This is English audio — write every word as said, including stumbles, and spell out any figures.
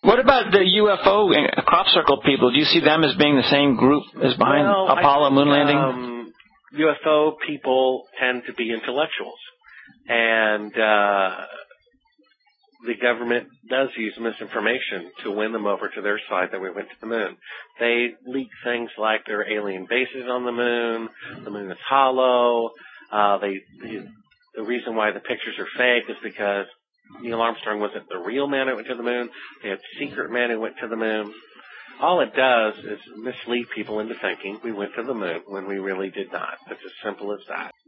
What about the U F O and crop circle people? Do you see them as being the same group as behind well, Apollo I think, moon landing? Um, U F O people tend to be intellectuals, and uh, the government does use misinformation to win them over to their side that we went to the moon. They leak things like there are alien bases on the moon, the moon is hollow. Uh, they, they the reason why the pictures are fake is because Neil Armstrong wasn't the real man who went to the moon. They had secret men who went to the moon. All it does is mislead people into thinking we went to the moon when we really did not. It's as simple as that.